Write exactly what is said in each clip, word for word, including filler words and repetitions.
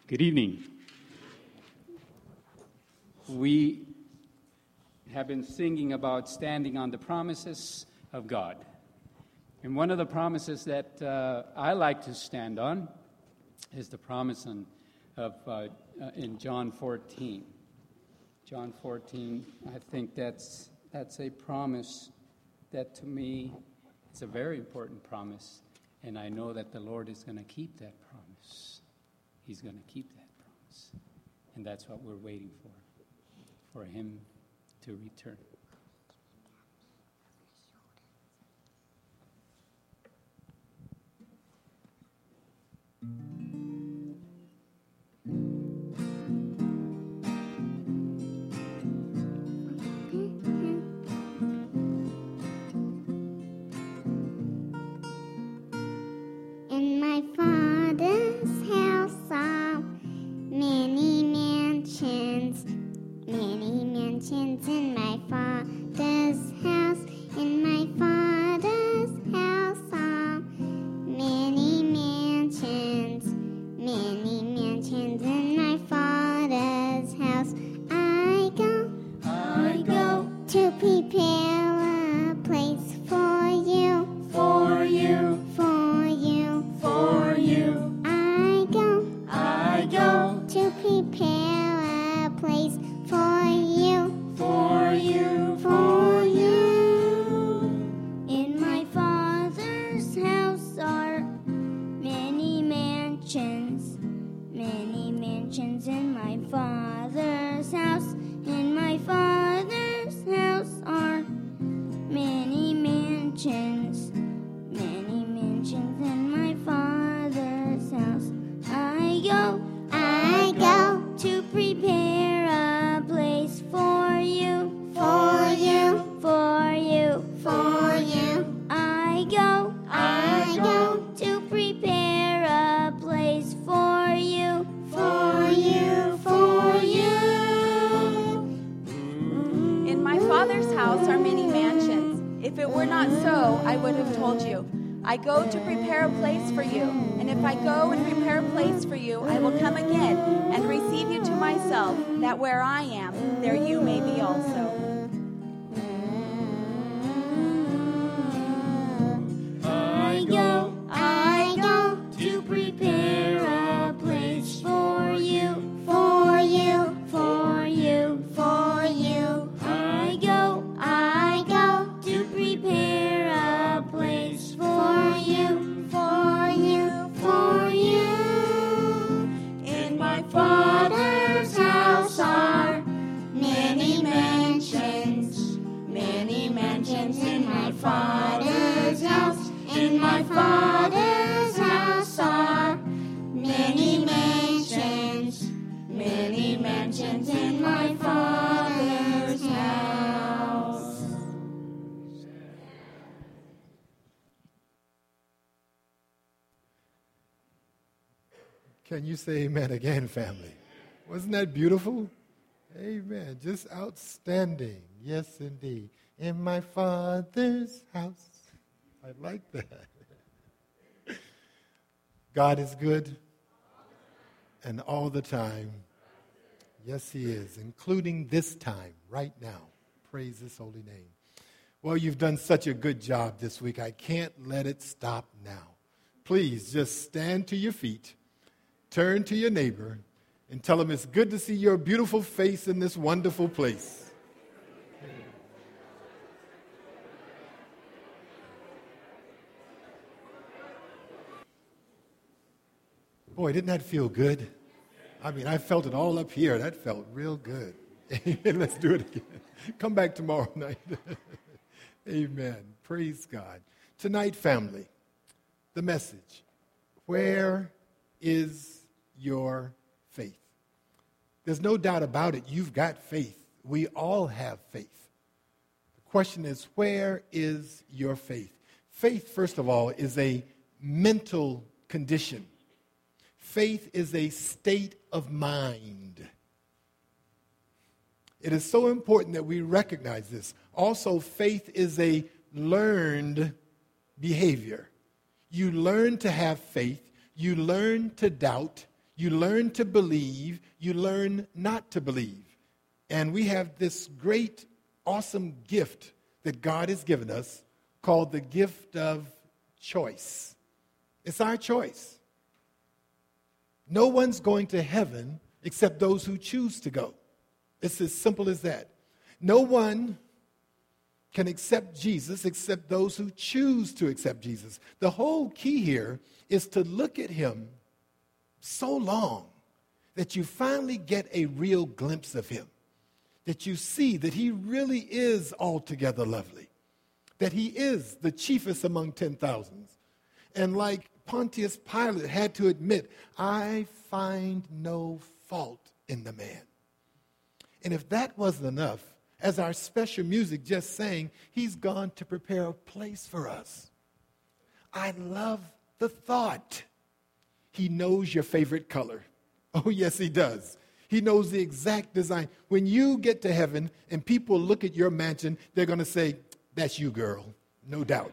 Good evening. We have been singing about standing on the promises of God. And one of the promises that uh, I like to stand on is the promise in, of, uh, uh, in John fourteen. John fourteen, I think that's, that's a promise that to me is a very important promise. And I know that the Lord is going to keep that promise. He's going to keep that promise. And that's what we're waiting for, for him to return. In my Father's house are many mansions, many mansions in my Father's house. In my Father's house are many mansions, many mansions in my Father's house. I go, I go to prepare a place for you, for you, for you. for you. I go, I go to prepare a place for you, for you, for you. In my Father's house are many mansions, many mansions in my Father's house. In my Father's house are many mansions, many mansions in my Father's house. I go, I go to prepare a place for you, for you, for you, for you. I go, I go to prepare a place for you, for you, for you. In my Father's house are many mansions. If it were not so, I would have told you. I go to prepare a place for you. And if I go and prepare a place for you, I will come again and receive you to myself, that where I am, there you may be also. I go, I go to prepare a place for you, for you, for you, for you. I go, I go to prepare a place for you, for you, for you. In my Father's house are many mansions, many mansions in my Father's house. In my Father's house are many mansions, many mansions in my Father's house. Can you say amen again, family? Wasn't that beautiful? Amen. Just outstanding. Yes, indeed. In my Father's house. I like that. God is good, and all the time. Yes, he is, including this time, right now. Praise his holy name. Well, you've done such a good job this week. I can't let it stop now. Please just stand to your feet, turn to your neighbor, and tell him it's good to see your beautiful face in this wonderful place. Boy, didn't that feel good? I mean, I felt it all up here. That felt real good. Amen. Let's do it again. Come back tomorrow night. Amen. Praise God. Tonight, family, the message. Where is your faith? There's no doubt about it. You've got faith. We all have faith. The question is, where is your faith? Faith, first of all, is a mental condition. Faith is a state of mind. It is so important that we recognize this. Also, faith is a learned behavior. You learn to have faith. You learn to doubt. You learn to believe. You learn not to believe. And we have this great, awesome gift that God has given us called the gift of choice. It's our choice. No one's going to heaven except those who choose to go. It's as simple as that. No one can accept Jesus except those who choose to accept Jesus. The whole key here is to look at him so long that you finally get a real glimpse of him, that you see that he really is altogether lovely, that he is the chiefest among ten thousands. And like Pontius Pilate had to admit, I find no fault in the man. And if that wasn't enough, as our special music just sang, he's gone to prepare a place for us. I love the thought. He knows your favorite color. Oh, yes, he does. He knows the exact design. When you get to heaven and people look at your mansion, they're going to say, that's you, girl, no doubt.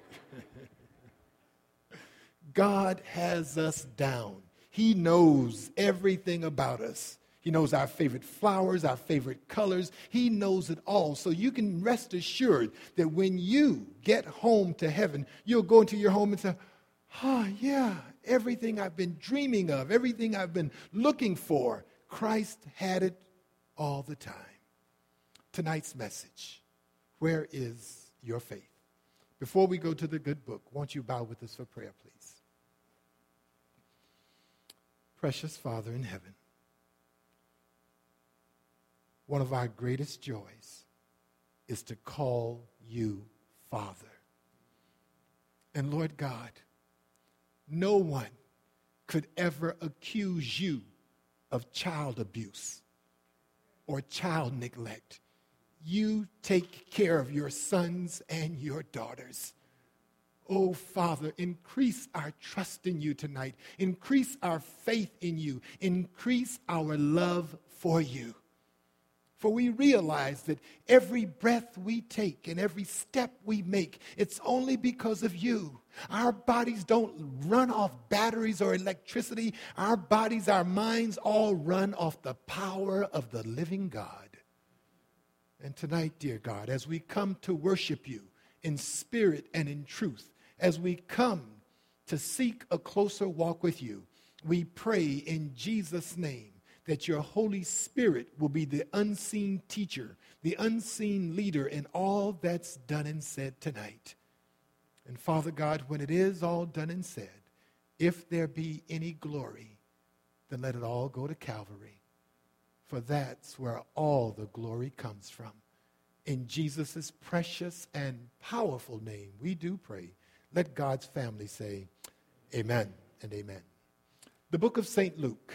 God has us down. He knows everything about us. He knows our favorite flowers, our favorite colors. He knows it all. So you can rest assured that when you get home to heaven, you'll go into your home and say, oh, yeah, everything I've been dreaming of, everything I've been looking for, Christ had it all the time. Tonight's message, where is your faith? Before we go to the good book, won't you bow with us for prayer, please? Precious Father in heaven, one of our greatest joys is to call you Father. And Lord God, no one could ever accuse you of child abuse or child neglect. You take care of your sons and your daughters. Oh, Father, increase our trust in you tonight. Increase our faith in you. Increase our love for you. For we realize that every breath we take and every step we make, it's only because of you. Our bodies don't run off batteries or electricity. Our bodies, our minds all run off the power of the living God. And tonight, dear God, as we come to worship you in spirit and in truth, as we come to seek a closer walk with you, we pray in Jesus' name that your Holy Spirit will be the unseen teacher, the unseen leader in all that's done and said tonight. And Father God, when it is all done and said, if there be any glory, then let it all go to Calvary. For that's where all the glory comes from. In Jesus' precious and powerful name, we do pray. Let God's family say, amen and amen. The book of Saint Luke,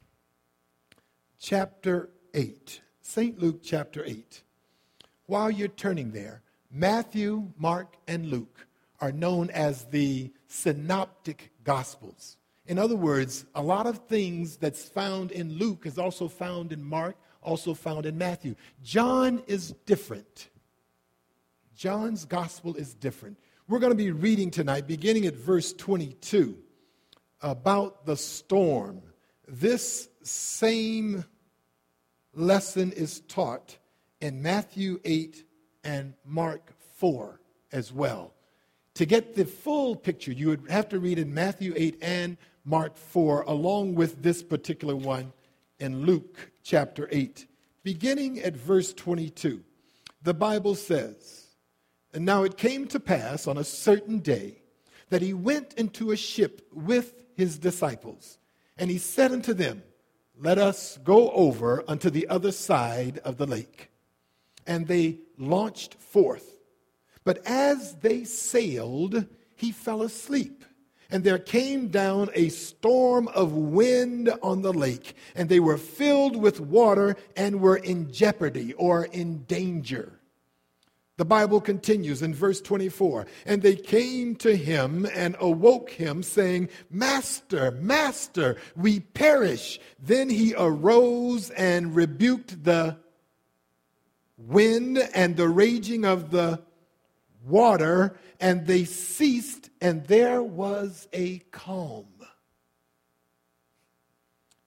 chapter eight. Saint Luke, chapter eight. While you're turning there, Matthew, Mark, and Luke are known as the synoptic gospels. In other words, a lot of things that's found in Luke is also found in Mark, also found in Matthew. John is different. John's gospel is different. We're going to be reading tonight, beginning at verse twenty-two, about the storm. This same lesson is taught in Matthew eight and Mark four as well. To get the full picture, you would have to read in Matthew eight and Mark four, along with this particular one in Luke chapter eight. Beginning at verse twenty-two, the Bible says, and now it came to pass on a certain day that he went into a ship with his disciples, and he said unto them, let us go over unto the other side of the lake. And they launched forth. But as they sailed, he fell asleep. And there came down a storm of wind on the lake, and they were filled with water and were in jeopardy or in danger. The Bible continues in verse twenty-four, and they came to him and awoke him, saying, Master, Master, we perish. Then he arose and rebuked the wind and the raging of the water, and they ceased, and there was a calm.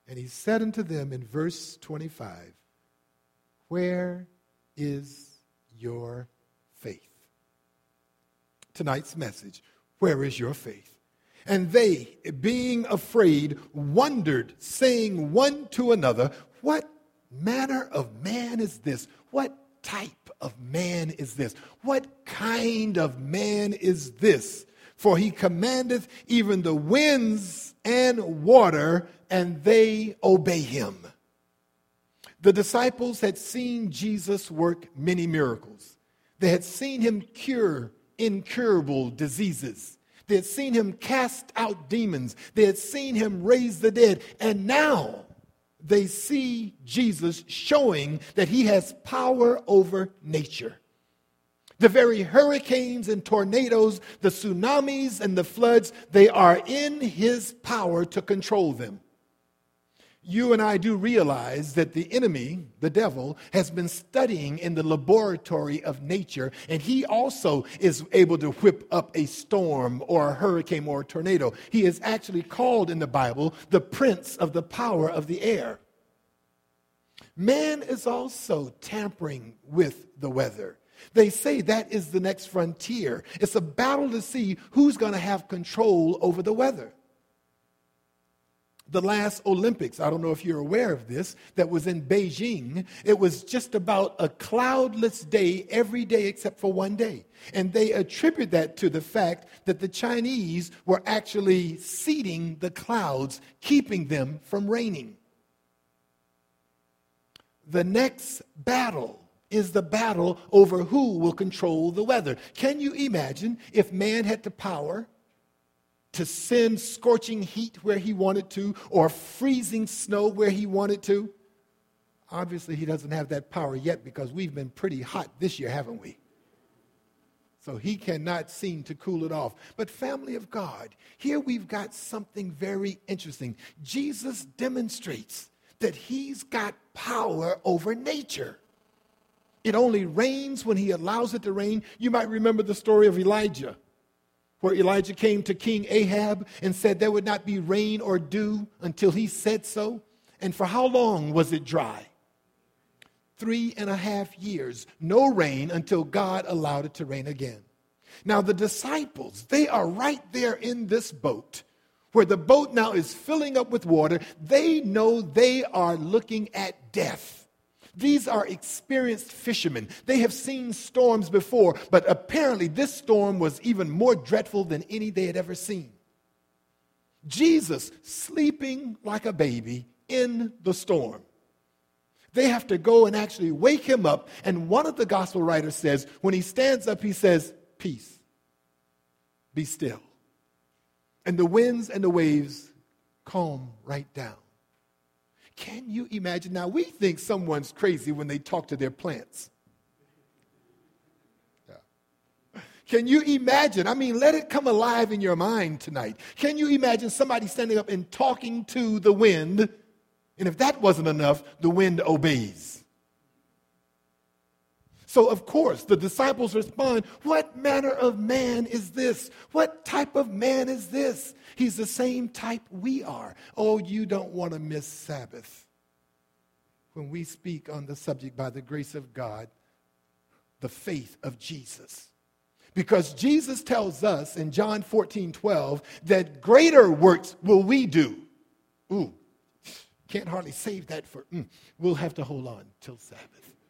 And he said unto them in verse twenty-five, where is your faith? Tonight's message, where is your faith? And they, being afraid, wondered, saying one to another, what manner of man is this? What type of man is this? What kind of man is this? For he commandeth even the winds and water, and they obey him. The disciples had seen Jesus work many miracles. They had seen him cure incurable diseases. They had seen him cast out demons. They had seen him raise the dead. And now they see Jesus showing that he has power over nature. The very hurricanes and tornadoes, the tsunamis and the floods, they are in his power to control them. You and I do realize that the enemy, the devil, has been studying in the laboratory of nature, and he also is able to whip up a storm or a hurricane or a tornado. He is actually called in the Bible the prince of the power of the air. Man is also tampering with the weather. They say that is the next frontier. It's a battle to see who's going to have control over the weather. The last Olympics, I don't know if you're aware of this, that was in Beijing, it was just about a cloudless day every day except for one day. And they attribute that to the fact that the Chinese were actually seeding the clouds, keeping them from raining. The next battle is the battle over who will control the weather. Can you imagine if man had the power to send scorching heat where he wanted to, or freezing snow where he wanted to? Obviously, he doesn't have that power yet because we've been pretty hot this year, haven't we? So he cannot seem to cool it off. But family of God, here we've got something very interesting. Jesus demonstrates that he's got power over nature. It only rains when he allows it to rain. You might remember the story of Elijah, where Elijah came to King Ahab and said there would not be rain or dew until he said so. And for how long was it dry? Three and a half years. No rain until God allowed it to rain again. Now the disciples, they are right there in this boat, where the boat now is filling up with water. They know they are looking at death. These are experienced fishermen. They have seen storms before, but apparently this storm was even more dreadful than any they had ever seen. Jesus sleeping like a baby in the storm. They have to go and actually wake him up, and one of the gospel writers says, when he stands up, he says, peace, be still. And the winds and the waves calm right down. Can you imagine? Now, we think someone's crazy when they talk to their plants. Yeah. Can you imagine? I mean, let it come alive in your mind tonight. Can you imagine somebody standing up and talking to the wind? And if that wasn't enough, the wind obeys. So, of course, the disciples respond, what manner of man is this? What type of man is this? He's the same type we are. Oh, you don't want to miss Sabbath when we speak on the subject, by the grace of God, the faith of Jesus. Because Jesus tells us in John fourteen twelve that greater works will we do. Ooh, can't hardly save that for, mm, we'll have to hold on till Sabbath.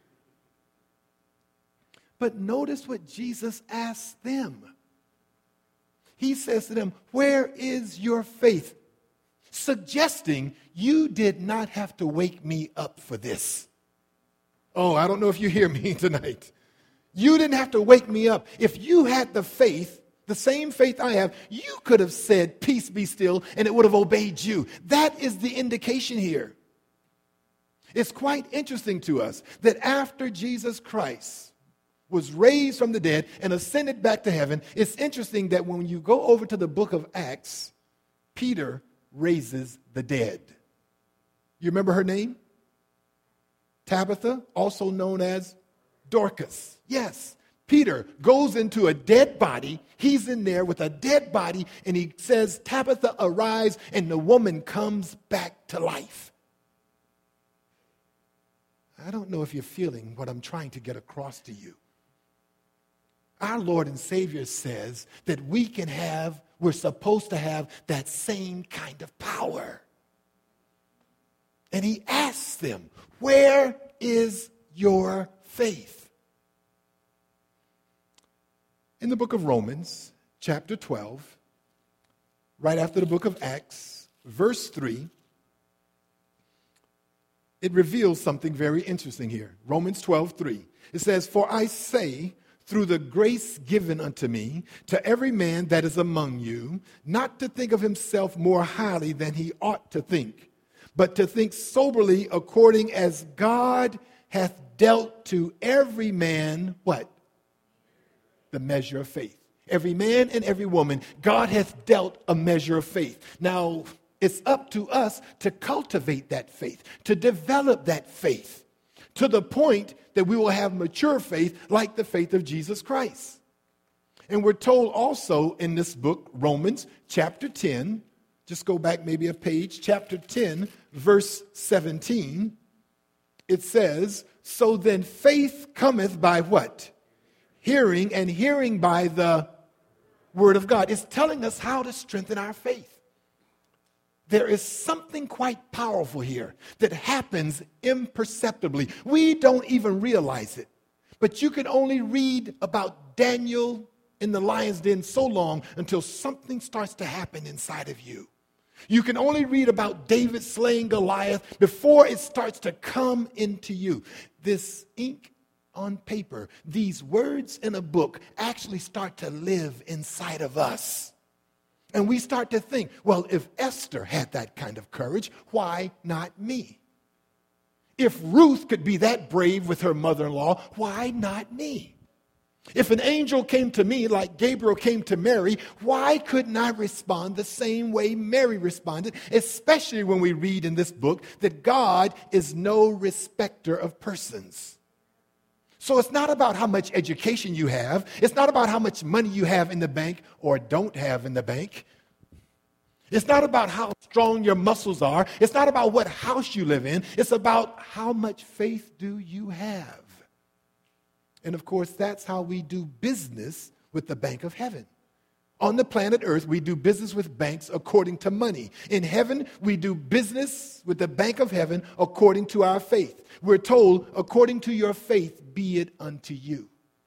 But notice what Jesus asks them. He says to them, where is your faith? Suggesting you did not have to wake me up for this. Oh, I don't know if you hear me tonight. You didn't have to wake me up. If you had the faith, the same faith I have, you could have said, peace be still, and it would have obeyed you. That is the indication here. It's quite interesting to us that after Jesus Christ was raised from the dead and ascended back to heaven, it's interesting that when you go over to the book of Acts, Peter raises the dead. You remember her name? Tabitha, also known as Dorcas. Yes, Peter goes into a dead body. He's in there with a dead body, and he says, Tabitha, arise, and the woman comes back to life. I don't know if you're feeling what I'm trying to get across to you. Our Lord and Savior says that we can have, we're supposed to have that same kind of power. And he asks them, where is your faith? In the book of Romans, chapter twelve, right after the book of Acts, verse three, it reveals something very interesting here. Romans twelve, three. It says, for I say, through the grace given unto me, to every man that is among you, not to think of himself more highly than he ought to think, but to think soberly according as God hath dealt to every man, what? The measure of faith. Every man and every woman, God hath dealt a measure of faith. Now, it's up to us to cultivate that faith, to develop that faith, to the point that we will have mature faith like the faith of Jesus Christ. And we're told also in this book, Romans chapter ten, just go back maybe a page, chapter ten, verse seventeen, it says, so then faith cometh by what? Hearing, and hearing by the word of God. It's telling us how to strengthen our faith. There is something quite powerful here that happens imperceptibly. We don't even realize it. But you can only read about Daniel in the lion's den so long until something starts to happen inside of you. You can only read about David slaying Goliath before it starts to come into you. This ink on paper, these words in a book actually start to live inside of us. And we start to think, well, if Esther had that kind of courage, why not me? If Ruth could be that brave with her mother-in-law, why not me? If an angel came to me like Gabriel came to Mary, why couldn't I respond the same way Mary responded? Especially when we read in this book that God is no respecter of persons. So it's not about how much education you have. It's not about how much money you have in the bank or don't have in the bank. It's not about how strong your muscles are. It's not about what house you live in. It's about how much faith do you have. And of course, that's how we do business with the Bank of Heaven. On the planet Earth, we do business with banks according to money. In heaven, we do business with the Bank of Heaven according to our faith. We're told, according to your faith, be it unto you.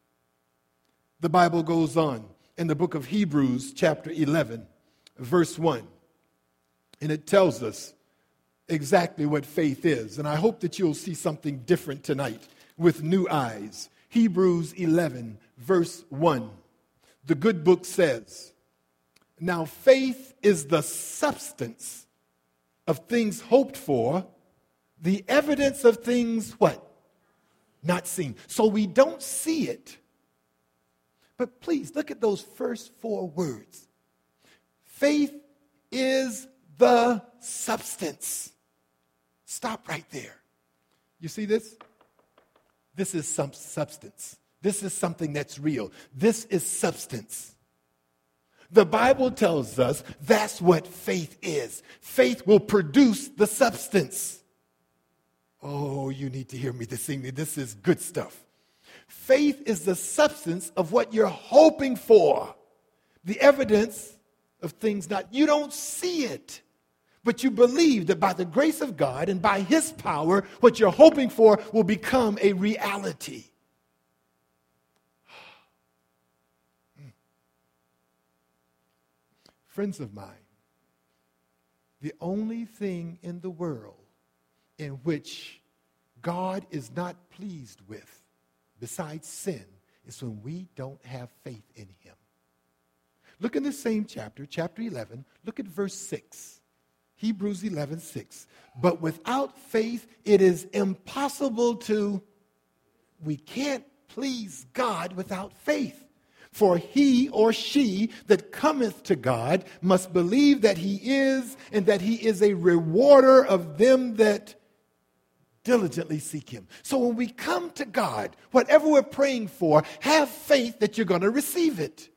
The Bible goes on in the book of Hebrews, chapter eleven, verse one. And it tells us exactly what faith is. And I hope that you'll see something different tonight with new eyes. Hebrews eleven, verse one. The good book says, now faith is the substance of things hoped for, the evidence of things, what? Not seen. So we don't see it. But please look at those first four words. Faith is the substance. Stop right there. You see this? This is some substance. This is something that's real. This is substance. The Bible tells us that's what faith is. Faith will produce the substance. Oh, you need to hear me this evening. This is good stuff. Faith is the substance of what you're hoping for. The evidence of things not. You don't see it, but you believe that by the grace of God and by His power, what you're hoping for will become a reality. Friends of mine, the only thing in the world in which God is not pleased with, besides sin, is when we don't have faith in Him. Look in the same chapter, chapter eleven, look at verse six. Hebrews eleven, six. But without faith, it is impossible to, we can't please God without faith. For he or she that cometh to God must believe that He is, and that He is a rewarder of them that diligently seek him. So when we come to God, whatever we're praying for, have faith that you're going to receive it.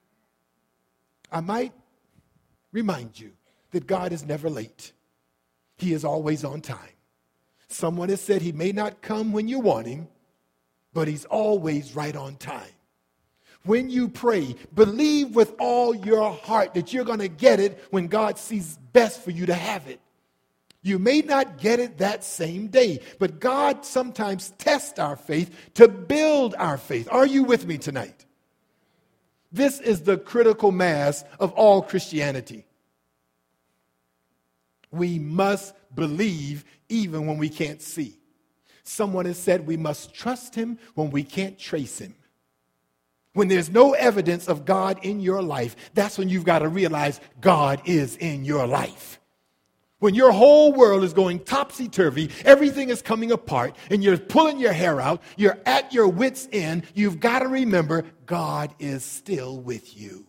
I might remind you that God is never late. He is always on time. Someone has said he may not come when you want him, but he's always right on time. When you pray, believe with all your heart that you're going to get it when God sees best for you to have it. You may not get it that same day, but God sometimes tests our faith to build our faith. Are you with me tonight? This is the critical mass of all Christianity. We must believe even when we can't see. Someone has said we must trust him when we can't trace him. When there's no evidence of God in your life, that's when you've got to realize God is in your life. When your whole world is going topsy-turvy, everything is coming apart, and you're pulling your hair out, you're at your wits' end, you've got to remember God is still with you.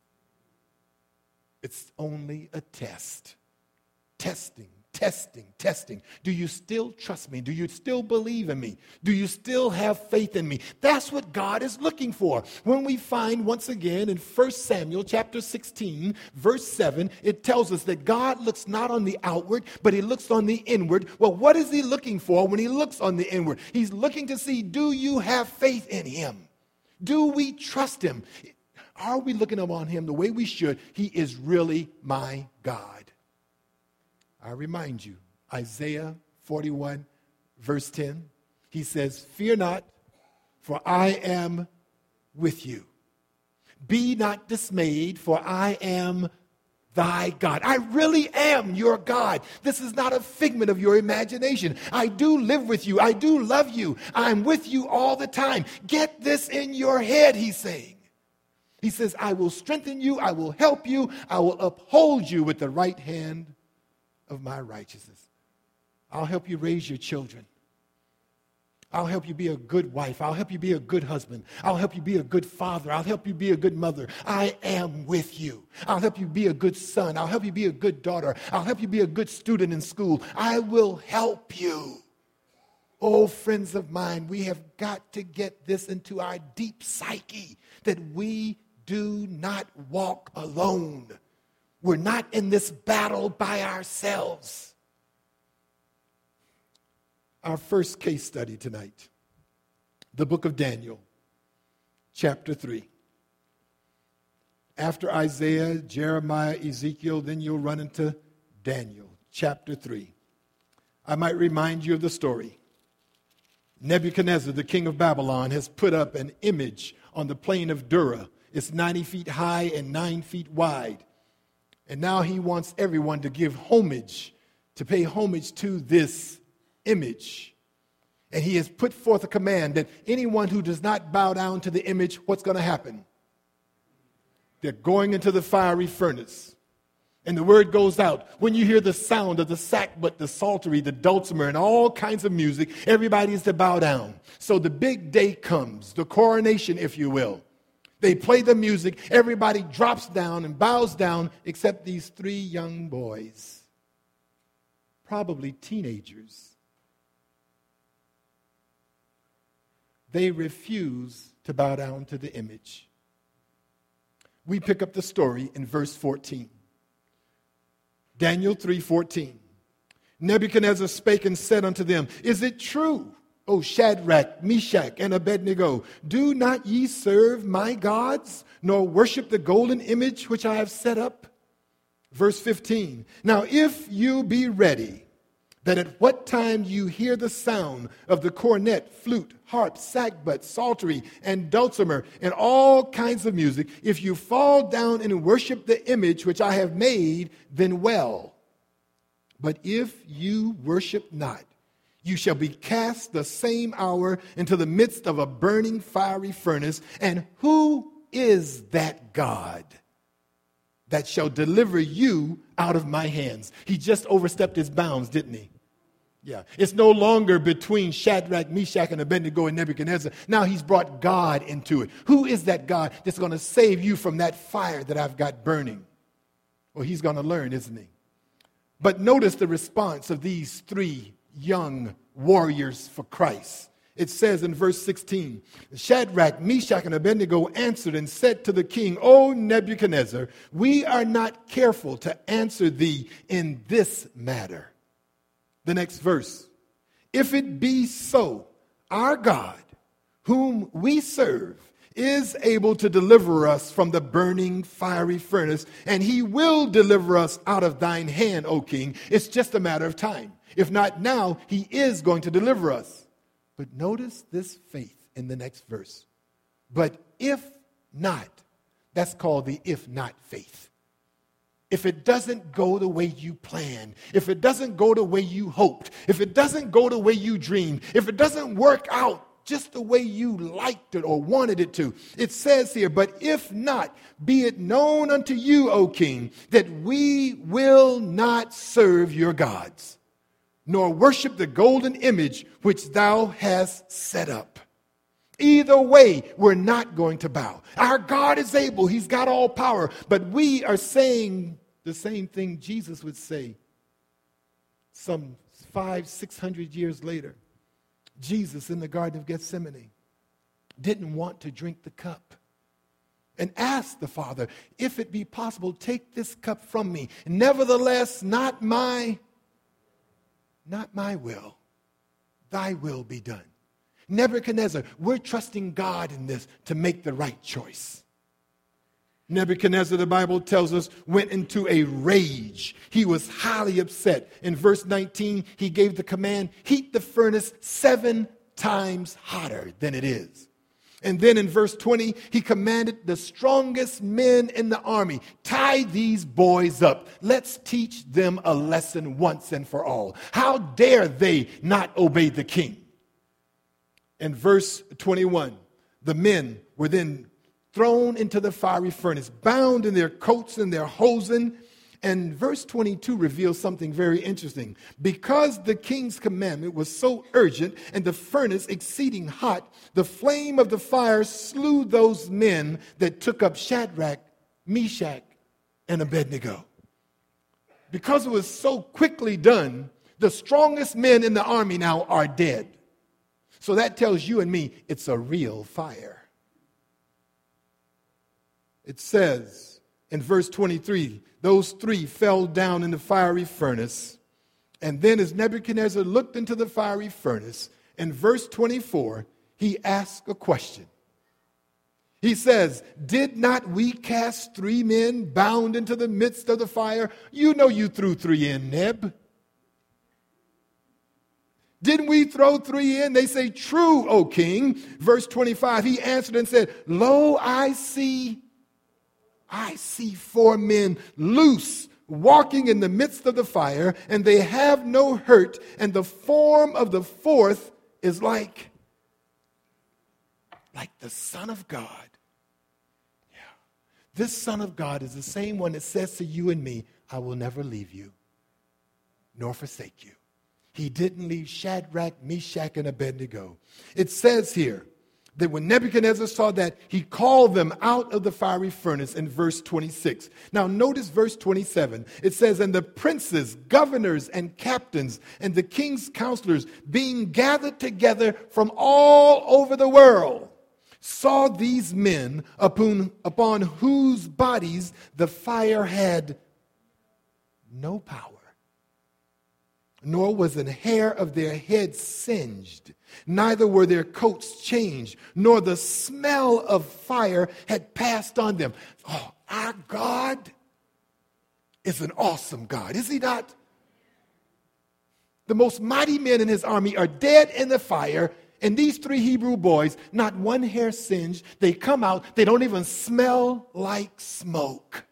It's only a test. Testing, testing, testing. Do you still trust me? Do you still believe in me? Do you still have faith in me? That's what God is looking for. When we find, once again, in First Samuel chapter sixteen, verse seven, it tells us that God looks not on the outward, but he looks on the inward. Well, what is he looking for when he looks on the inward? He's looking to see, do you have faith in him? Do we trust him? Are we looking upon him the way we should? He is really my God. I remind you, Isaiah forty-one, verse ten, he says, fear not, for I am with you. Be not dismayed, for I am thy God. I really am your God. This is not a figment of your imagination. I do live with you. I do love you. I'm with you all the time. Get this in your head, he's saying. He says, I will strengthen you. I will help you. I will uphold you with the right hand of my righteousness. I'll help you raise your children. I'll help you be a good wife. I'll help you be a good husband. I'll help you be a good father. I'll help you be a good mother. I am with you. I'll help you be a good son. I'll help you be a good daughter. I'll help you be a good student in school. I will help you. Oh, friends of mine, we have got to get this into our deep psyche that we do not walk alone. We're not in this battle by ourselves. Our first case study tonight, the book of Daniel, chapter three. After Isaiah, Jeremiah, Ezekiel, then you'll run into Daniel, chapter three. I might remind you of the story. Nebuchadnezzar, the king of Babylon, has put up an image on the plain of Dura. It's ninety feet high and nine feet wide. And now he wants everyone to give homage, to pay homage to this image. And he has put forth a command that anyone who does not bow down to the image, what's going to happen? They're going into the fiery furnace. And the word goes out. When you hear the sound of the sackbut, the psaltery, the dulcimer, and all kinds of music, everybody is to bow down. So the big day comes, the coronation, if you will. They play the music, everybody drops down and bows down, except these three young boys, probably teenagers. They refuse to bow down to the image. We pick up the story in verse fourteen. Daniel three fourteen. Nebuchadnezzar spake and said unto them, is it true, O Shadrach, Meshach, and Abednego, do not ye serve my gods, nor worship the golden image which I have set up? Verse fifteen. Now if you be ready, that at what time you hear the sound of the cornet, flute, harp, sackbut, psaltery, and dulcimer, and all kinds of music, if you fall down and worship the image which I have made, then well. But if you worship not, you shall be cast the same hour into the midst of a burning fiery furnace. And who is that God that shall deliver you out of my hands? He just overstepped his bounds, didn't he? Yeah. It's no longer between Shadrach, Meshach, and Abednego and Nebuchadnezzar. Now he's brought God into it. Who is that God that's going to save you from that fire that I've got burning? Well, he's going to learn, isn't he? But notice the response of these three young warriors for Christ. It says in verse sixteen, Shadrach, Meshach, and Abednego answered and said to the king, O Nebuchadnezzar, we are not careful to answer thee in this matter. The next verse, if it be so, our God, whom we serve, is able to deliver us from the burning fiery furnace, and he will deliver us out of thine hand, O king. It's just a matter of time. If not now, he is going to deliver us. But notice this faith in the next verse. But if not, that's called the if not faith. If it doesn't go the way you planned, if it doesn't go the way you hoped, if it doesn't go the way you dreamed, if it doesn't work out just the way you liked it or wanted it to. It says here, but if not, be it known unto you, O king, that we will not serve your gods, nor worship the golden image which thou hast set up. Either way, we're not going to bow. Our God is able. He's got all power. But we are saying the same thing Jesus would say some five, six hundred years later. Jesus in the Garden of Gethsemane didn't want to drink the cup and asked the Father, if it be possible, take this cup from me. Nevertheless, not my, not my will, thy will be done. Nebuchadnezzar, we're trusting God in this to make the right choice. Nebuchadnezzar, the Bible tells us, went into a rage. He was highly upset. In verse nineteen, he gave the command, heat the furnace seven times hotter than it is. And then in verse twenty, he commanded the strongest men in the army, tie these boys up. Let's teach them a lesson once and for all. How dare they not obey the king? In verse twenty-one, the men were then thrown into the fiery furnace, bound in their coats and their hosen. And verse twenty-two reveals something very interesting. Because the king's commandment was so urgent and the furnace exceeding hot, the flame of the fire slew those men that took up Shadrach, Meshach, and Abednego. Because it was so quickly done, the strongest men in the army now are dead. So that tells you and me it's a real fire. It says in verse twenty-three, those three fell down in the fiery furnace. And then as Nebuchadnezzar looked into the fiery furnace, in verse twenty-four, he asked a question. He says, did not we cast three men bound into the midst of the fire? You know you threw three in, Neb. Didn't we throw three in? They say, true, O king. Verse twenty-five, he answered and said, lo, I see I see four men loose, walking in the midst of the fire, and they have no hurt, and the form of the fourth is like, like the Son of God. Yeah. This Son of God is the same one that says to you and me, I will never leave you, nor forsake you. He didn't leave Shadrach, Meshach, and Abednego. It says here, that when Nebuchadnezzar saw that, he called them out of the fiery furnace in verse twenty-six. Now notice verse twenty-seven. It says, and the princes, governors, and captains, and the king's counselors, being gathered together from all over the world, saw these men upon, upon whose bodies the fire had no power, nor was an hair of their heads singed, neither were their coats changed, nor the smell of fire had passed on them. Oh, our God is an awesome God, is he not? The most mighty men in his army are dead in the fire, and these three Hebrew boys, not one hair singed. They come out, they don't even smell like smoke.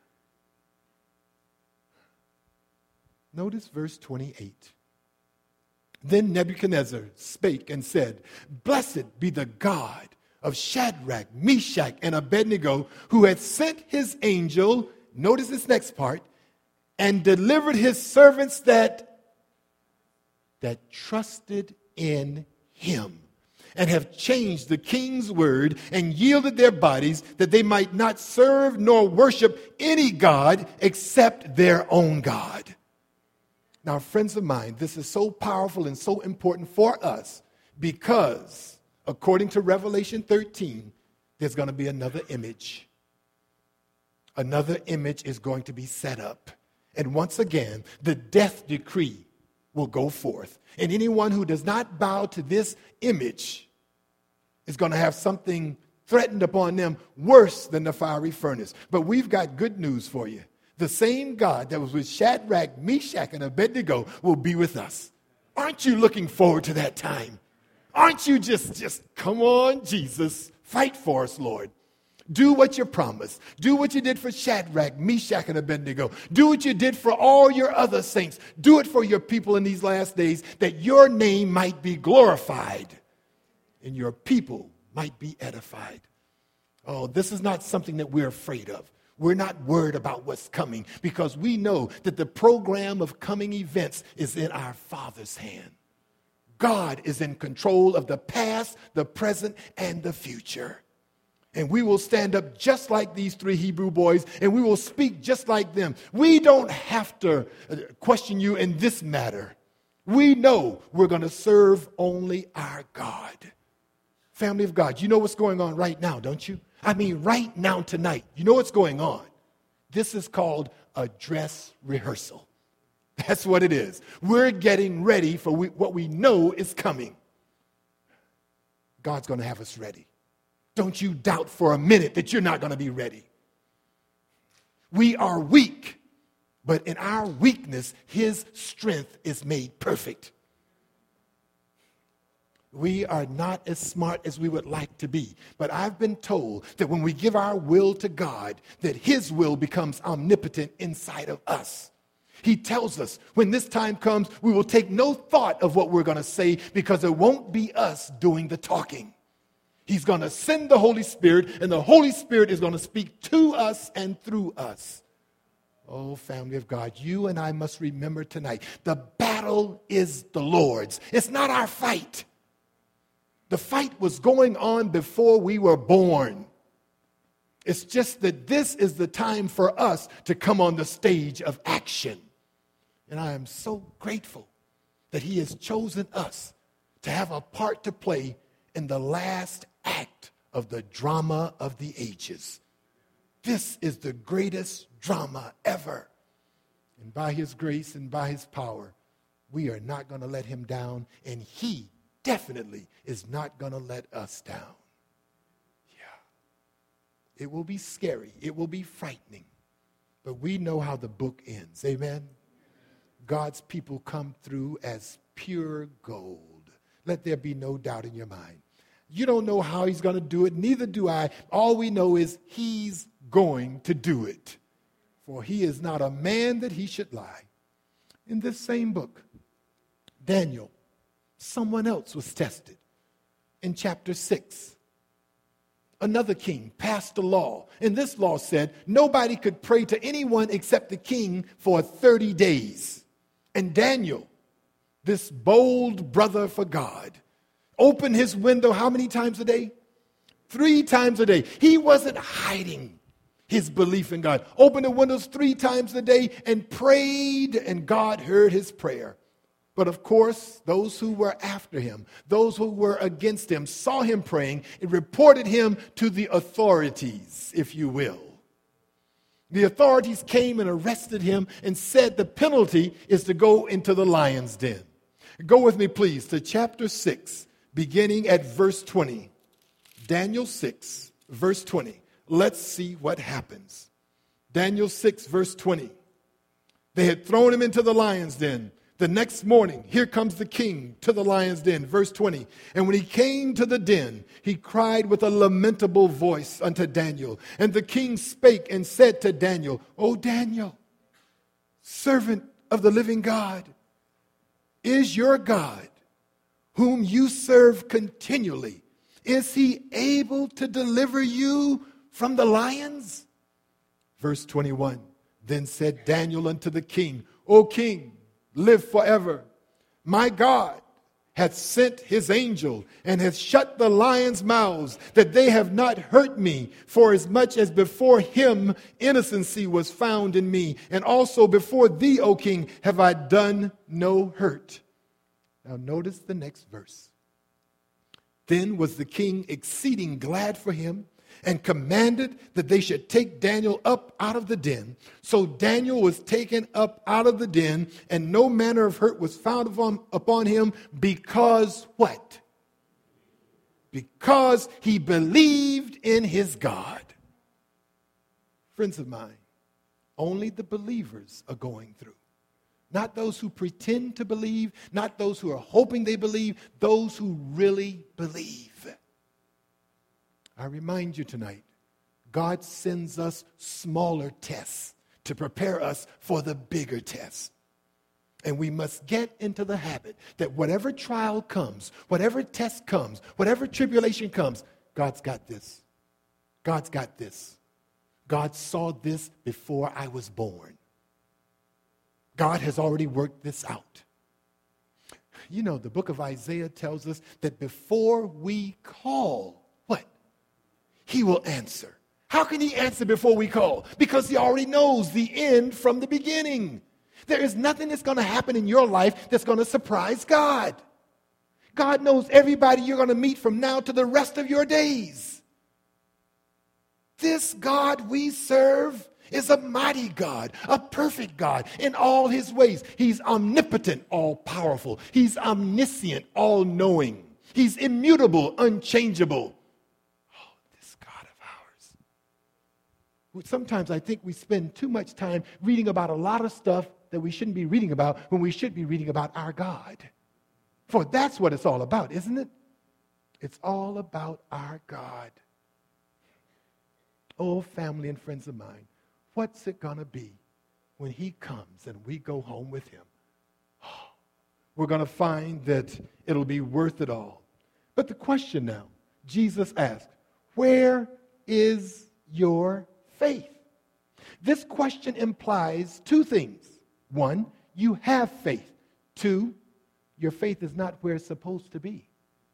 Notice verse twenty-eight. Then Nebuchadnezzar spake and said, blessed be the God of Shadrach, Meshach, and Abednego, who had sent his angel, notice this next part, and delivered his servants that, that trusted in him, and have changed the king's word and yielded their bodies that they might not serve nor worship any God except their own God. Now, friends of mine, this is so powerful and so important for us because, according to Revelation thirteen, there's going to be another image. Another image is going to be set up. And once again, the death decree will go forth. And anyone who does not bow to this image is going to have something threatened upon them worse than the fiery furnace. But we've got good news for you. The same God that was with Shadrach, Meshach, and Abednego will be with us. Aren't you looking forward to that time? Aren't you just, just, come on, Jesus, fight for us, Lord. Do what you promised. Do what you did for Shadrach, Meshach, and Abednego. Do what you did for all your other saints. Do it for your people in these last days, that your name might be glorified and your people might be edified. Oh, this is not something that we're afraid of. We're not worried about what's coming because we know that the program of coming events is in our Father's hand. God is in control of the past, the present, and the future. And we will stand up just like these three Hebrew boys, and we will speak just like them. We don't have to question you in this matter. We know we're going to serve only our God. Family of God, you know what's going on right now, don't you? I mean, right now, tonight, you know what's going on. This is called a dress rehearsal. That's what it is. We're getting ready for we, what we know is coming. God's going to have us ready. Don't you doubt for a minute that you're not going to be ready. We are weak, but in our weakness, his strength is made perfect. We are not as smart as we would like to be. But I've been told that when we give our will to God, that his will becomes omnipotent inside of us. He tells us when this time comes, we will take no thought of what we're going to say because it won't be us doing the talking. He's going to send the Holy Spirit, and the Holy Spirit is going to speak to us and through us. Oh, family of God, you and I must remember tonight, the battle is the Lord's. It's not our fight. The fight was going on before we were born. It's just that this is the time for us to come on the stage of action. And I am so grateful that he has chosen us to have a part to play in the last act of the drama of the ages. This is the greatest drama ever. And by his grace and by his power, we are not going to let him down, and he definitely is not going to let us down. Yeah. It will be scary. It will be frightening. But we know how the book ends. Amen? God's people come through as pure gold. Let there be no doubt in your mind. You don't know how he's going to do it. Neither do I. All we know is he's going to do it. For he is not a man that he should lie. In this same book, Daniel, someone else was tested. In chapter six, another king passed a law. And this law said nobody could pray to anyone except the king for thirty days. And Daniel, this bold brother for God, opened his window how many times a day? Three times a day. He wasn't hiding his belief in God. Opened the windows three times a day and prayed, and God heard his prayer. But of course, those who were after him, those who were against him, saw him praying and reported him to the authorities, if you will. The authorities came and arrested him and said the penalty is to go into the lion's den. Go with me, please, to chapter six, beginning at verse twenty. Daniel six, verse twenty. Let's see what happens. Daniel six, verse twenty. They had thrown him into the lion's den. The next morning, here comes the king to the lion's den. Verse twenty. And when he came to the den, he cried with a lamentable voice unto Daniel. And the king spake and said to Daniel, O Daniel, servant of the living God, is your God, whom you serve continually, is he able to deliver you from the lions? Verse twenty-one. Then said Daniel unto the king, O king, live forever. My God hath sent his angel, and hath shut the lions' mouths, that they have not hurt me, for as much as before him innocency was found in me, and also before thee, O king, have I done no hurt. Now notice the next verse. Then was the king exceeding glad for him, and commanded that they should take Daniel up out of the den. So Daniel was taken up out of the den, and no manner of hurt was found upon, upon him, because what? Because he believed in his God. Friends of mine, only the believers are going through. Not those who pretend to believe, not those who are hoping they believe, those who really believe. I remind you tonight, God sends us smaller tests to prepare us for the bigger tests. And we must get into the habit that whatever trial comes, whatever test comes, whatever tribulation comes, God's got this. God's got this. God saw this before I was born. God has already worked this out. You know, the book of Isaiah tells us that before we call, what? He will answer. How can he answer before we call? Because he already knows the end from the beginning. There is nothing that's going to happen in your life that's going to surprise God. God knows everybody you're going to meet from now to the rest of your days. This God we serve is a mighty God, a perfect God in all his ways. He's omnipotent, all-powerful. He's omniscient, all-knowing. He's immutable, unchangeable. Sometimes I think we spend too much time reading about a lot of stuff that we shouldn't be reading about when we should be reading about our God. For that's what it's all about, isn't it? It's all about our God. Oh, family and friends of mine, what's it going to be when he comes and we go home with him? We're going to find that it'll be worth it all. But the question now, Jesus asked, where is your faith? This question implies two things. One, you have faith. Two, your faith is not where it's supposed to be.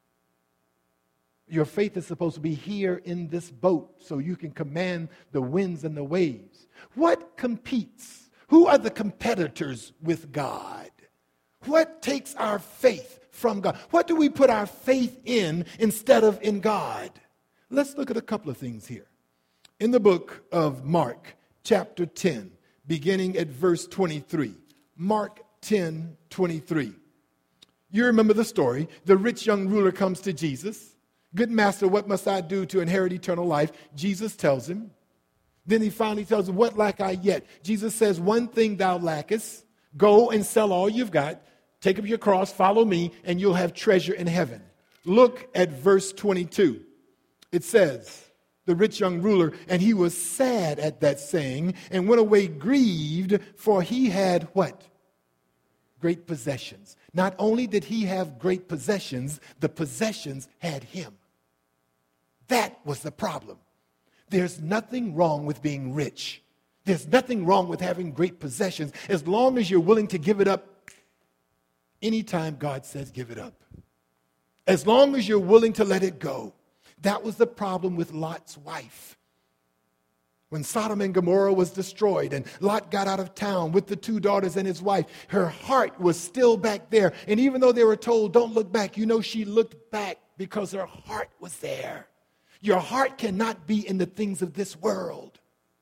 Your faith is supposed to be here in this boat so you can command the winds and the waves. What competes? Who are the competitors with God? What takes our faith from God? What do we put our faith in instead of in God? Let's look at a couple of things here. In the book of Mark, chapter ten, beginning at verse twenty-three. Mark ten, twenty-three. You remember the story. The rich young ruler comes to Jesus. Good master, what must I do to inherit eternal life? Jesus tells him. Then he finally tells him, what lack I yet? Jesus says, one thing thou lackest. Go and sell all you've got. Take up your cross, follow me, and you'll have treasure in heaven. Look at verse twenty-two. It says, the rich young ruler, and he was sad at that saying, and went away grieved, for he had what? Great possessions. Not only did he have great possessions, the possessions had him. That was the problem. There's nothing wrong with being rich. There's nothing wrong with having great possessions, as long as you're willing to give it up anytime God says give it up. As long as you're willing to let it go. That was the problem with Lot's wife. When Sodom and Gomorrah was destroyed and Lot got out of town with the two daughters and his wife, her heart was still back there. And even though they were told, don't look back, you know she looked back because her heart was there. Your heart cannot be in the things of this world.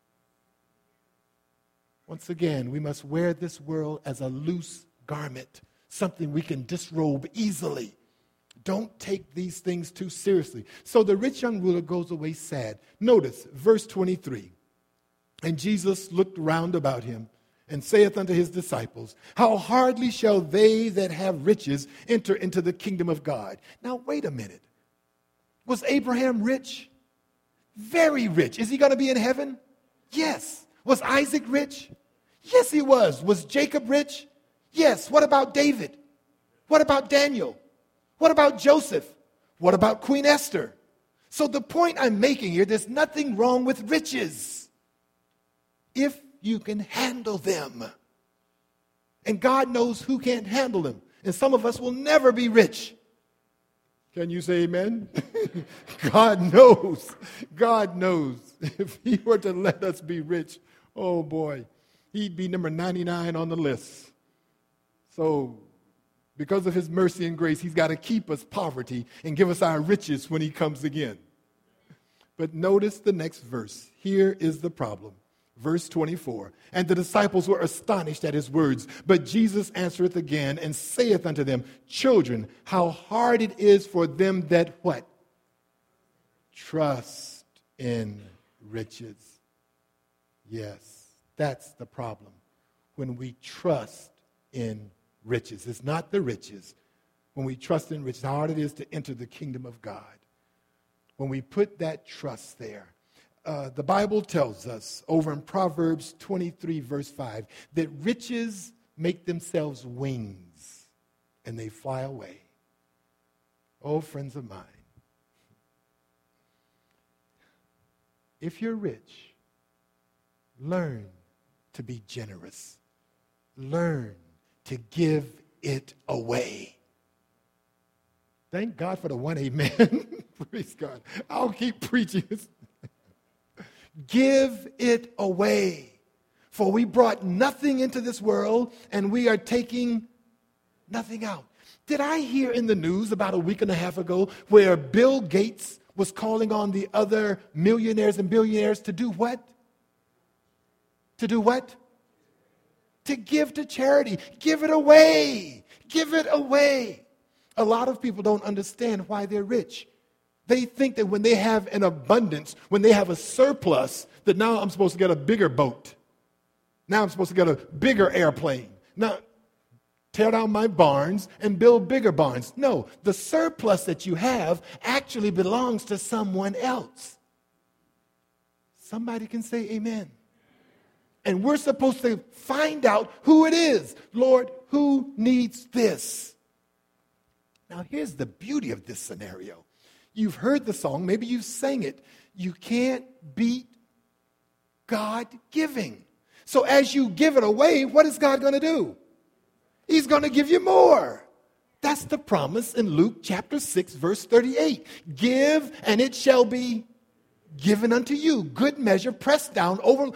Once again, we must wear this world as a loose garment, something we can disrobe easily. Don't take these things too seriously. So the rich young ruler goes away sad. Notice verse twenty-three. And Jesus looked round about him and saith unto his disciples, how hardly shall they that have riches enter into the kingdom of God. Now wait a minute. Was Abraham rich? Very rich. Is he going to be in heaven? Yes. Was Isaac rich? Yes, he was. Was Jacob rich? Yes. What about David? What about Daniel? What about Joseph? What about Queen Esther? So the point I'm making here, there's nothing wrong with riches if you can handle them. And God knows who can't handle them. And some of us will never be rich. Can you say amen? God knows. God knows. If he were to let us be rich, oh boy, he'd be number ninety-nine on the list. So, because of his mercy and grace, he's got to keep us poverty and give us our riches when he comes again. But notice the next verse. Here is the problem. Verse twenty-four, and the disciples were astonished at his words. But Jesus answereth again and saith unto them, children, how hard it is for them that what? Trust in riches. Yes, that's the problem. When we trust in riches. It's not the riches. When we trust in riches, how hard it is to enter the kingdom of God. When we put that trust there. Uh, the Bible tells us over in Proverbs twenty-three, verse five, that riches make themselves wings and they fly away. Oh, friends of mine, if you're rich, learn to be generous. Learn to give it away. Thank God for the one amen. Praise God. I'll keep preaching this. Give it away. For we brought nothing into this world, and we are taking nothing out. Did I hear in the news about a week and a half ago where Bill Gates was calling on the other millionaires and billionaires to do what? To do what? To give to charity. Give it away. Give it away. A lot of people don't understand why they're rich. They think that when they have an abundance, when they have a surplus, that now I'm supposed to get a bigger boat. Now I'm supposed to get a bigger airplane. Now, tear down my barns and build bigger barns. No, the surplus that you have actually belongs to someone else. Somebody can say amen. And we're supposed to find out who it is. Lord, who needs this? Now, here's the beauty of this scenario. You've heard the song, maybe you've sang it. You can't beat God giving. So as you give it away, what is God going to do? He's going to give you more. That's the promise in Luke chapter six, verse thirty-eight. Give, and it shall be given unto you. Good measure, pressed down, over.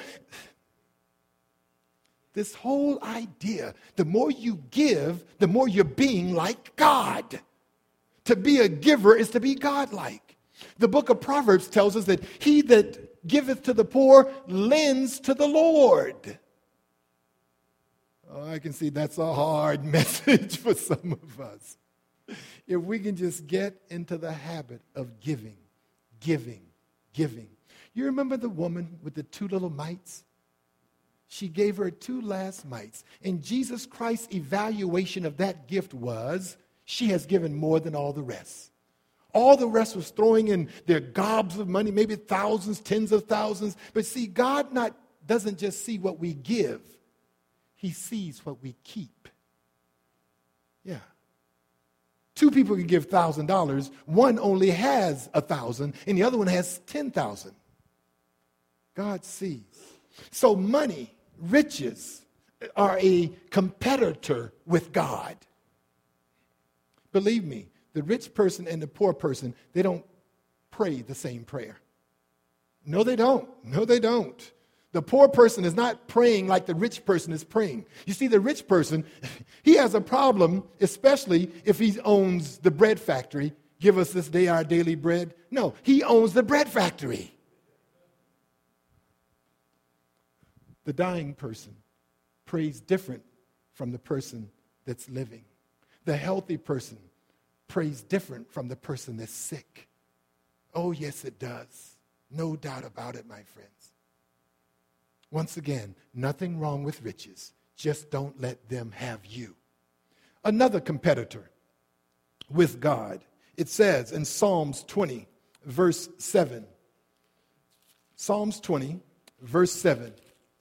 This whole idea, the more you give, the more you're being like God. To be a giver is to be godlike. The book of Proverbs tells us that he that giveth to the poor lends to the Lord. Oh, I can see that's a hard message for some of us. If we can just get into the habit of giving, giving, giving. You remember the woman with the two little mites? She gave her two last mites. And Jesus Christ's evaluation of that gift was, she has given more than all the rest. All the rest was throwing in their gobs of money, maybe thousands, tens of thousands. But see, God not doesn't just see what we give. He sees what we keep. Yeah. Two people can give one thousand dollars. One only has one thousand dollars, and the other one has ten thousand dollars. God sees. So money, riches, are a competitor with God. Believe me, the rich person and the poor person, they don't pray the same prayer. No, they don't. No, they don't. The poor person is not praying like the rich person is praying. You see, the rich person, he has a problem, especially if he owns the bread factory. Give us this day our daily bread. No, he owns the bread factory. The dying person prays different from the person that's living. The healthy person prays different from the person that's sick. Oh, yes, it does. No doubt about it, my friends. Once again, nothing wrong with riches. Just don't let them have you. Another competitor with God. It says in Psalms twenty, verse seven. Psalms twenty, verse seven.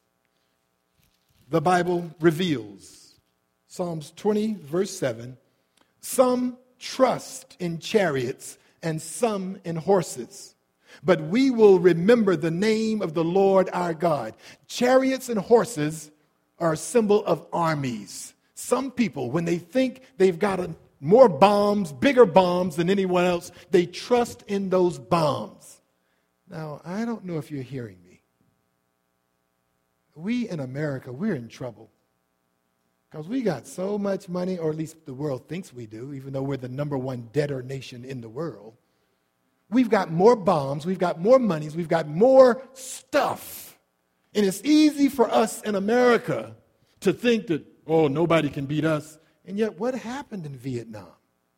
The Bible reveals, Psalms twenty, verse seven, some trust in chariots and some in horses, but we will remember the name of the Lord our God. Chariots and horses are a symbol of armies, Some people, when they think they've got a, more bombs, bigger bombs than anyone else, they trust in those bombs. Now, I don't know if you're hearing me. We in America, we're in trouble. Because we got so much money, or at least the world thinks we do, even though we're the number one debtor nation in the world. We've got more bombs, we've got more monies, we've got more stuff. And it's easy for us in America to think that, oh, nobody can beat us. And yet, what happened in Vietnam?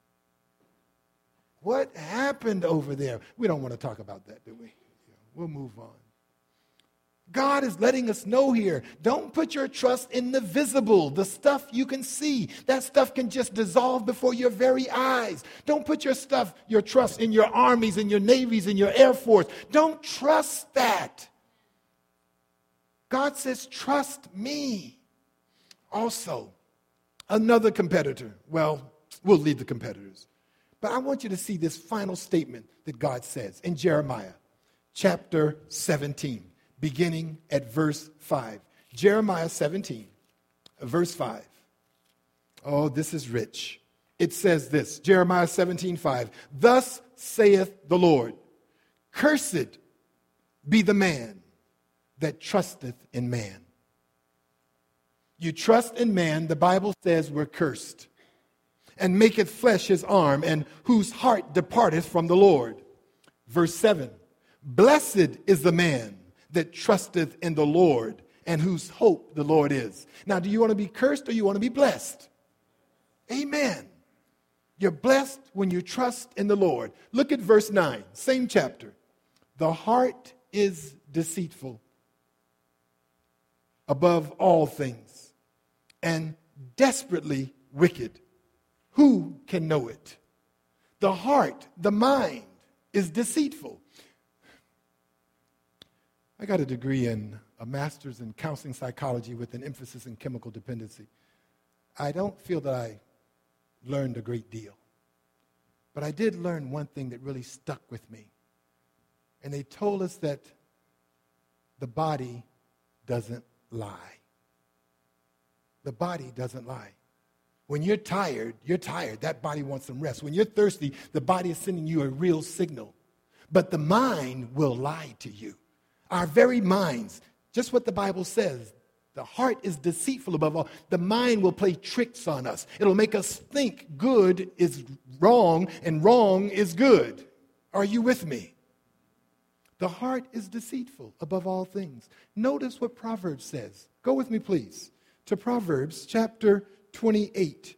What happened over there? We don't want to talk about that, do we? We'll move on. God is letting us know here, don't put your trust in the visible, the stuff you can see. That stuff can just dissolve before your very eyes. Don't put your stuff, your trust in your armies and your navies and your air force. Don't trust that. God says, trust me. Also, another competitor. Well, we'll leave the competitors. But I want you to see this final statement that God says in Jeremiah chapter seventeen. Beginning at verse five. Jeremiah seventeen, verse five. Oh, this is rich. It says this, Jeremiah seventeen, five. Thus saith the Lord, cursed be the man that trusteth in man. You trust in man, the Bible says we're cursed. And maketh flesh his arm, and whose heart departeth from the Lord. Verse seven. Blessed is the man that trusteth in the Lord, and whose hope the Lord is. Now, do you want to be cursed or you want to be blessed? Amen. You're blessed when you trust in the Lord. Look at verse nine, same chapter. The heart is deceitful above all things, and desperately wicked. Who can know it? The heart, the mind, is deceitful. I got a degree in a master's in counseling psychology with an emphasis in chemical dependency. I don't feel that I learned a great deal. But I did learn one thing that really stuck with me. And they told us that the body doesn't lie. The body doesn't lie. When you're tired, you're tired. That body wants some rest. When you're thirsty, the body is sending you a real signal. But the mind will lie to you. Our very minds, just what the Bible says, the heart is deceitful above all. The mind will play tricks on us. It'll make us think good is wrong and wrong is good. Are you with me? The heart is deceitful above all things. Notice what Proverbs says. Go with me, please, to Proverbs chapter twenty-eight.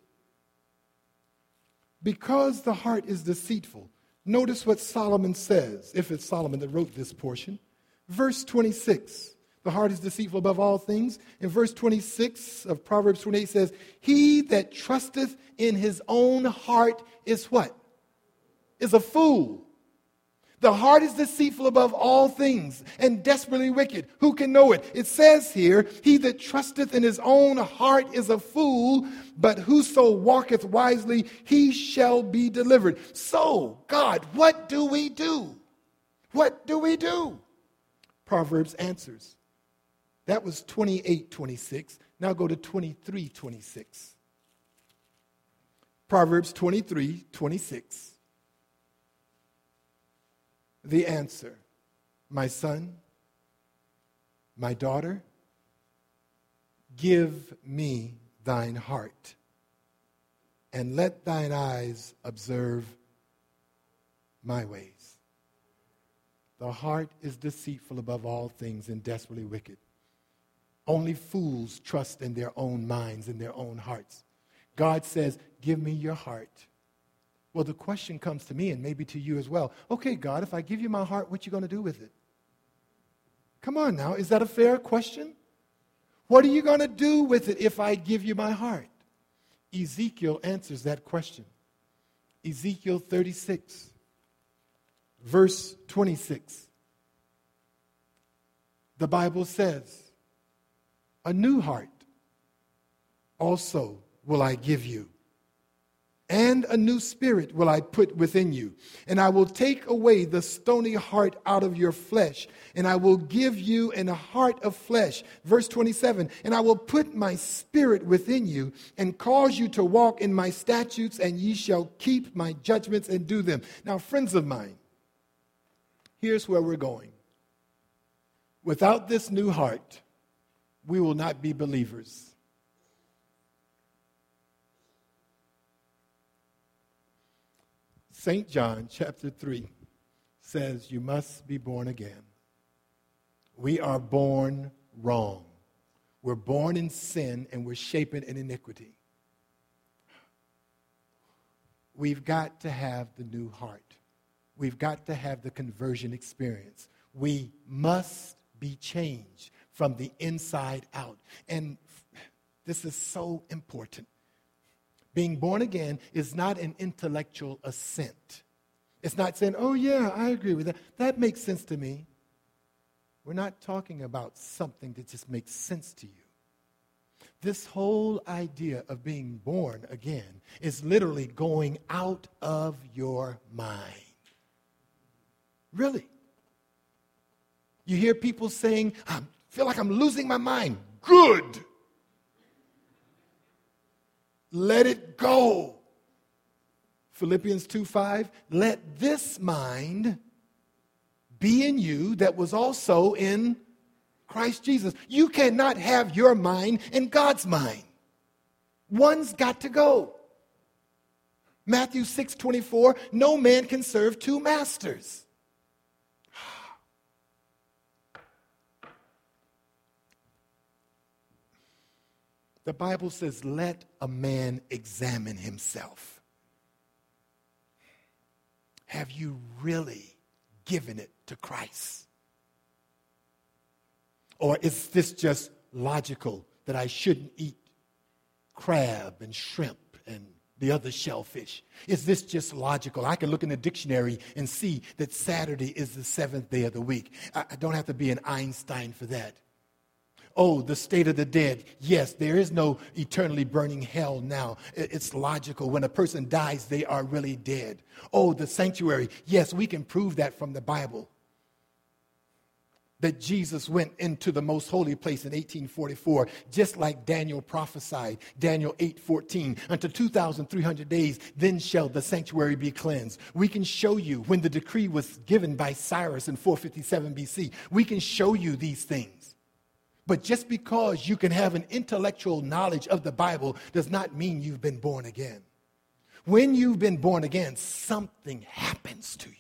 Because the heart is deceitful, notice what Solomon says, if it's Solomon that wrote this portion. Verse twenty-six, the heart is deceitful above all things. And verse twenty-six of Proverbs twenty-eight says, he that trusteth in his own heart is what? Is a fool. The heart is deceitful above all things and desperately wicked. Who can know it? It says here, he that trusteth in his own heart is a fool, but whoso walketh wisely, he shall be delivered. So, God, what do we do? What do we do? Proverbs answers. That was twenty-eight twenty-six. Now go to twenty-three twenty-six. Proverbs twenty-three twenty-six. The answer, my son, my daughter, give me thine heart, and let thine eyes observe my ways. The heart is deceitful above all things and desperately wicked. Only fools trust in their own minds and their own hearts. God says, give me your heart. Well, the question comes to me and maybe to you as well. Okay, God, if I give you my heart, what you going to do with it? Come on now, is that a fair question? What are you going to do with it if I give you my heart? Ezekiel answers that question. Ezekiel thirty-six. Verse twenty-six, the Bible says, a new heart also will I give you, and a new spirit will I put within you. And I will take away the stony heart out of your flesh, and I will give you an heart of flesh. Verse twenty-seven, and I will put my spirit within you and cause you to walk in my statutes, and ye shall keep my judgments and do them. Now, friends of mine, here's where we're going. Without this new heart, we will not be believers. Saint John chapter three says you must be born again. We are born wrong. We're born in sin and we're shapen in iniquity. We've got to have the new heart. We've got to have the conversion experience. We must be changed from the inside out. And this is so important. Being born again is not an intellectual assent. It's not saying, oh yeah, I agree with that. That makes sense to me. We're not talking about something that just makes sense to you. This whole idea of being born again is literally going out of your mind. Really. You hear people saying, I feel like I'm losing my mind. Good. Let it go. Philippians two five, let this mind be in you that was also in Christ Jesus. You cannot have your mind and God's mind. One's got to go. Matthew six twenty-four, no man can serve two masters. The Bible says, let a man examine himself. Have you really given it to Christ? Or is this just logical that I shouldn't eat crab and shrimp and the other shellfish? Is this just logical? I can look in the dictionary and see that Saturday is the seventh day of the week. I, I don't have to be an Einstein for that. Oh, the state of the dead. Yes, there is no eternally burning hell now. It's logical. When a person dies, they are really dead. Oh, the sanctuary. Yes, we can prove that from the Bible. That Jesus went into the most holy place in eighteen forty-four, just like Daniel prophesied, Daniel eight fourteen. Unto two thousand three hundred days, then shall the sanctuary be cleansed. We can show you when the decree was given by Cyrus in four fifty-seven B C. We can show you these things. But just because you can have an intellectual knowledge of the Bible does not mean you've been born again. When you've been born again, something happens to you.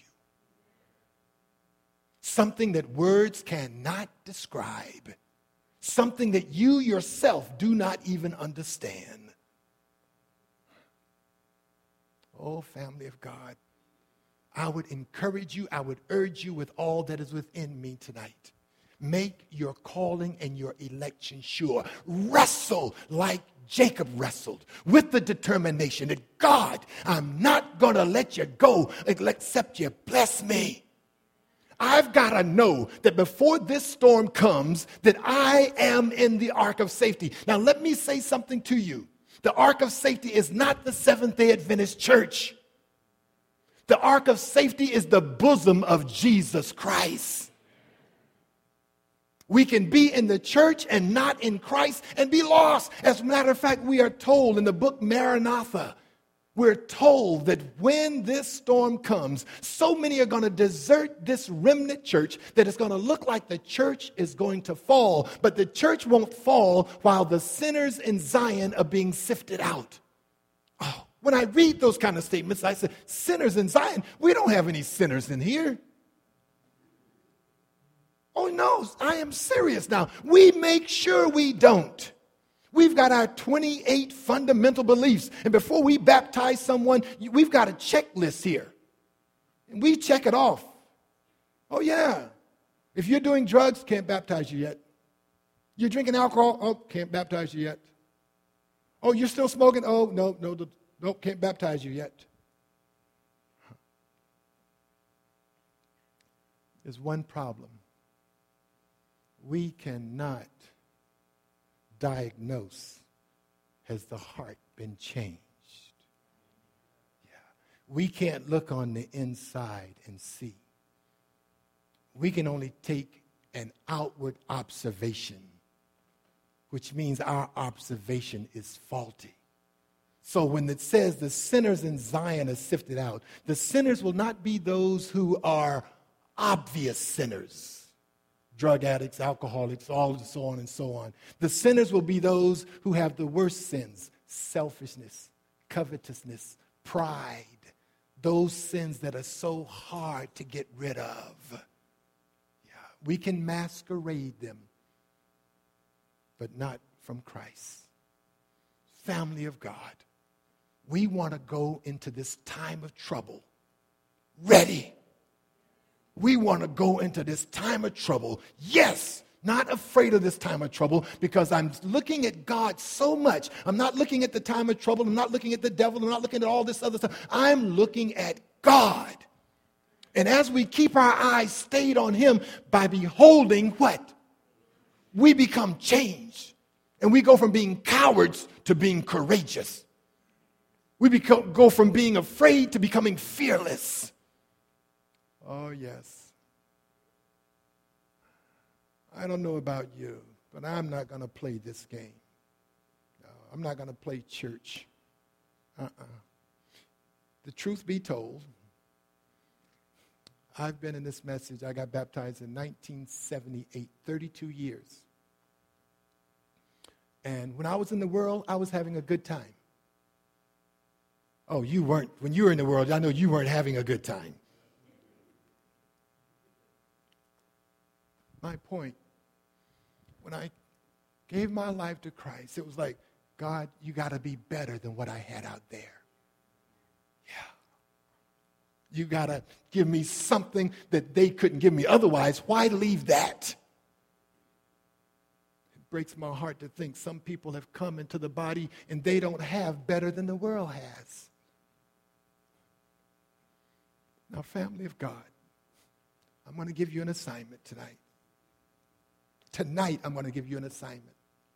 Something that words cannot describe. Something that you yourself do not even understand. Oh, family of God, I would encourage you, I would urge you with all that is within me tonight. Make your calling and your election sure. Wrestle like Jacob wrestled with the determination that, God, I'm not going to let you go except you bless me. I've got to know that before this storm comes, that I am in the ark of safety. Now, let me say something to you. The ark of safety is not the Seventh-day Adventist church. The ark of safety is the bosom of Jesus Christ. We can be in the church and not in Christ and be lost. As a matter of fact, we are told in the book Maranatha, we're told that when this storm comes, so many are going to desert this remnant church that it's going to look like the church is going to fall. But the church won't fall while the sinners in Zion are being sifted out. Oh, when I read those kind of statements, I say, sinners in Zion? We don't have any sinners in here. Oh, no, I am serious now. We make sure we don't. We've got our twenty-eight fundamental beliefs. And before we baptize someone, we've got a checklist here. And we check it off. Oh, yeah. If you're doing drugs, can't baptize you yet. You're drinking alcohol, oh, can't baptize you yet. Oh, you're still smoking? Oh, no, no, no, can't baptize you yet. There's one problem. We cannot diagnose, has the heart been changed? we can't look on the inside and see. We can only take an outward observation, which means our observation is faulty. So when it says the sinners in Zion are sifted out, the sinners will not be those who are obvious sinners, drug addicts, alcoholics, all and so on and so on. The sinners will be those who have the worst sins: selfishness, covetousness, pride, those sins that are so hard to get rid of. Yeah, we can masquerade them, but not from Christ. Family of God, we want to go into this time of trouble ready. We want to go into this time of trouble, yes, not afraid of this time of trouble, because I'm looking at God so much. I'm not looking at the time of trouble. I'm not looking at the devil. I'm not looking at all this other stuff. I'm looking at God. And as we keep our eyes stayed on him, by beholding what? We become changed. And we go from being cowards to being courageous. We become, go from being afraid to becoming fearless. Oh, yes. I don't know about you, but I'm not going to play this game. No, I'm not going to play church. Uh-uh. The truth be told, I've been in this message. I got baptized in nineteen seventy-eight, thirty-two years. And when I was in the world, I was having a good time. Oh, you weren't. When you were in the world, I know you weren't having a good time. My point, when I gave my life to Christ, it was like, God, you got to be better than what I had out there. Yeah. You got to give me something that they couldn't give me. Otherwise, why leave that? It breaks my heart to think some people have come into the body and they don't have better than the world has. Now, family of God, I'm going to give you an assignment tonight. Tonight, I'm going to give you an assignment.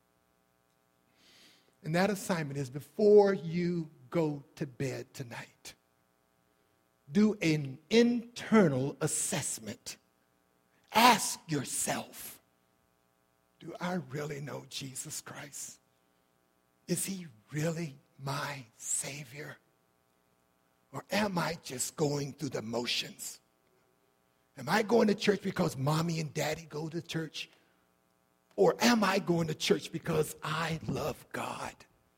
And that assignment is, before you go to bed tonight, do an internal assessment. Ask yourself, do I really know Jesus Christ? Is he really my Savior? Or am I just going through the motions? Am I going to church because mommy and daddy go to church? Or am I going to church because I love God?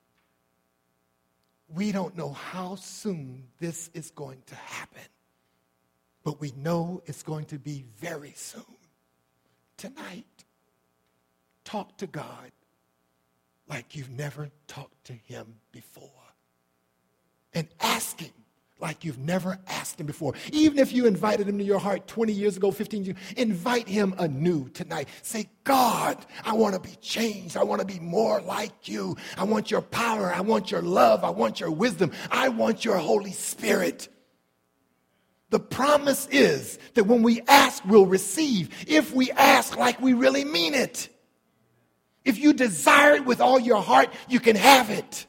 We don't know how soon this is going to happen, but we know it's going to be very soon. Tonight, talk to God like you've never talked to him before. And ask him like you've never asked him before. Even if you invited him to your heart twenty years ago, fifteen years, invite him anew tonight. Say, God, I want to be changed. I want to be more like you. I want your power. I want your love. I want your wisdom. I want your Holy Spirit. The promise is that when we ask, we'll receive. If we ask like we really mean it. If you desire it with all your heart, you can have it.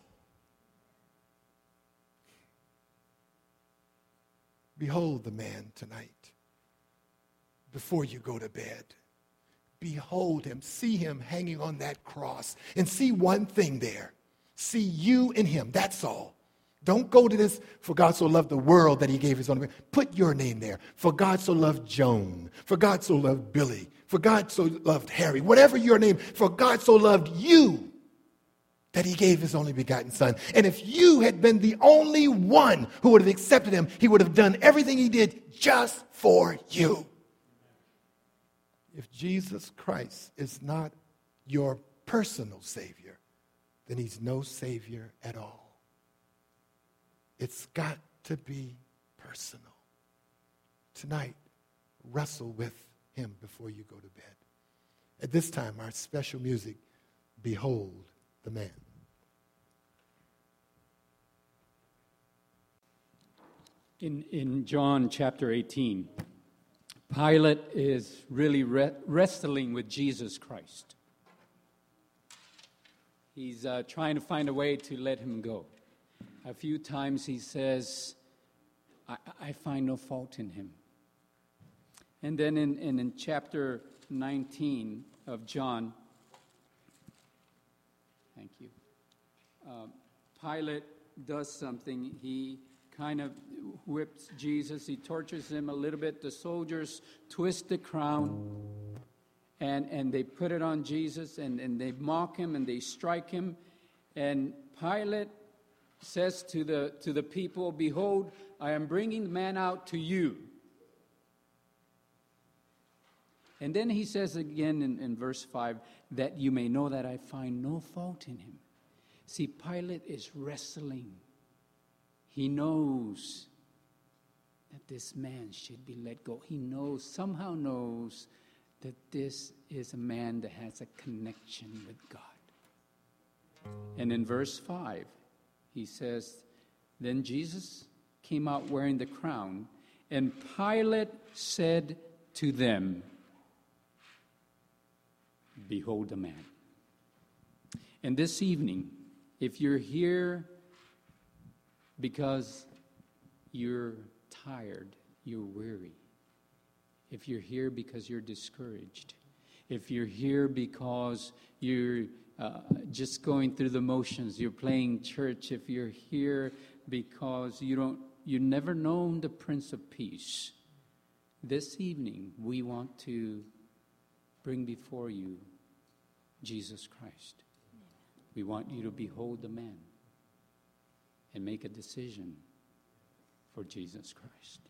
Behold the man tonight before you go to bed. Behold him. See him hanging on that cross. And see one thing there. See you in him. That's all. Don't go to this, for God so loved the world that he gave his only. Put your name there. For God so loved Joan. For God so loved Billy. For God so loved Harry. Whatever your name. For God so loved you that he gave his only begotten son. And if you had been the only one who would have accepted him, he would have done everything he did just for you. If Jesus Christ is not your personal Savior, then he's no Savior at all. It's got to be personal. Tonight, wrestle with him before you go to bed. At this time, our special music, Behold the Man. In, in John chapter eighteen, Pilate is really re- wrestling with Jesus Christ. He's uh, trying to find a way to let him go. A few times he says, I, I find no fault in him. And then in, in, in chapter nineteen of John, thank you, uh, Pilate does something. He kind of whips Jesus. He tortures him a little bit. The soldiers twist the crown, and, and they put it on Jesus, and, and they mock him, and they strike him. And Pilate says to the, to the people, "Behold, I am bringing the man out to you." And then he says again in, in verse five, "that you may know that I find no fault in him." See, Pilate is wrestling. He knows that this man should be let go. He knows, somehow knows, that this is a man that has a connection with God. And in verse five, he says, "Then Jesus came out wearing the crown, and Pilate said to them, 'Behold the man.'" And this evening, if you're here because you're tired, you're weary, if you're here because you're discouraged, if you're here because you're uh, just going through the motions, you're playing church, if you're here because you don't, you've never known the Prince of Peace, this evening we want to bring before you Jesus Christ. We want you to behold the man and make a decision for Jesus Christ.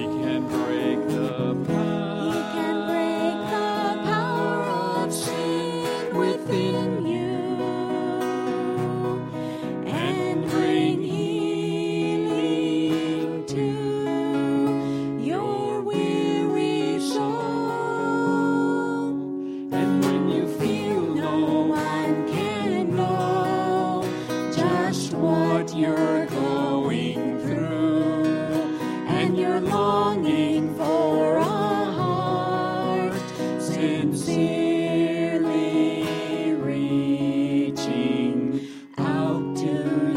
He can break the power of sin. sincerely reaching out to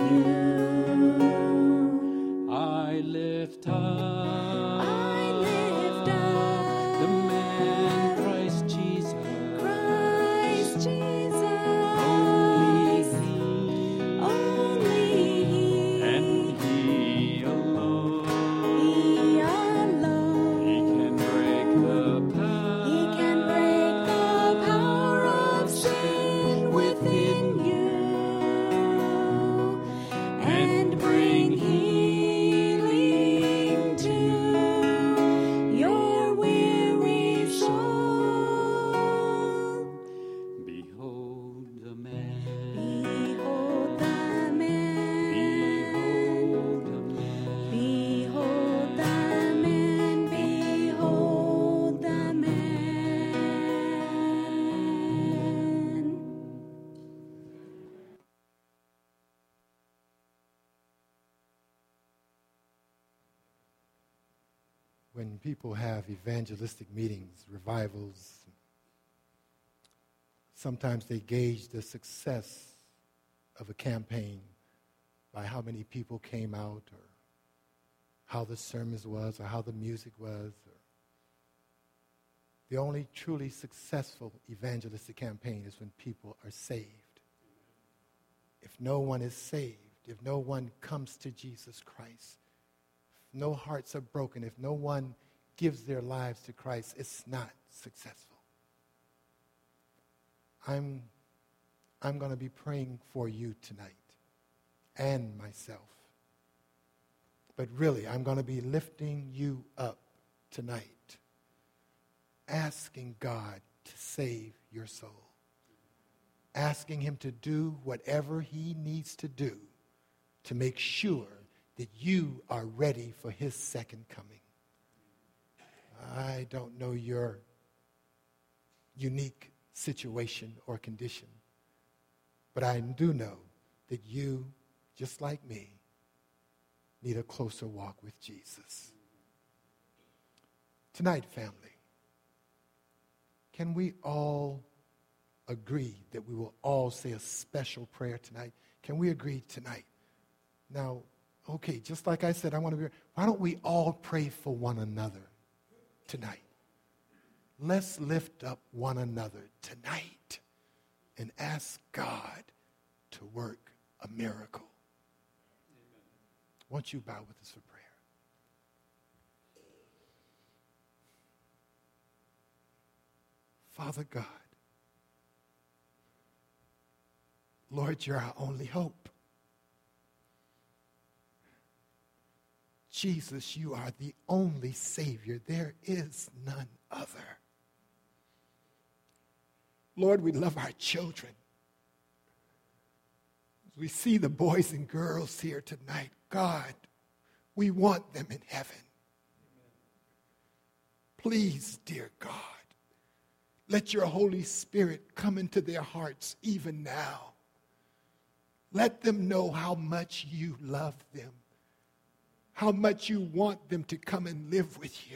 you. I lift up I lift up the man Christ Jesus. Christ Jesus. Only He, Only He, and He alone. He alone. He can break the power. He can break the power of sin within you and bring healing to your weary soul. Behold the man. Behold the man. Behold the man. Behold the man. Behold the man. When people have evangelistic meetings, revivals, sometimes they gauge the success of a campaign by how many people came out, or how the sermons was, or how the music was. Or the only truly successful evangelistic campaign is when people are saved. If no one is saved, if no one comes to Jesus Christ, if no hearts are broken, if no one gives their lives to Christ, it's not successful. I'm, I'm going to be praying for you tonight and myself. But really, I'm going to be lifting you up tonight, asking God to save your soul, asking Him to do whatever He needs to do to make sure that you are ready for His second coming. I don't know your unique situation or condition, but I do know that you, just like me, need a closer walk with Jesus. Tonight, family, can we all agree that we will all say a special prayer tonight? Can we agree tonight? Now, okay, just like I said, I want to be, why don't we all pray for one another tonight? Let's lift up one another tonight and ask God to work a miracle. Won't you bow with us for prayer? Father God, Lord, you're our only hope. Jesus, you are the only Savior. There is none other. Lord, we love our children. As we see the boys and girls here tonight, God, we want them in heaven. Please, dear God, let your Holy Spirit come into their hearts even now. Let them know how much you love them, how much you want them to come and live with you.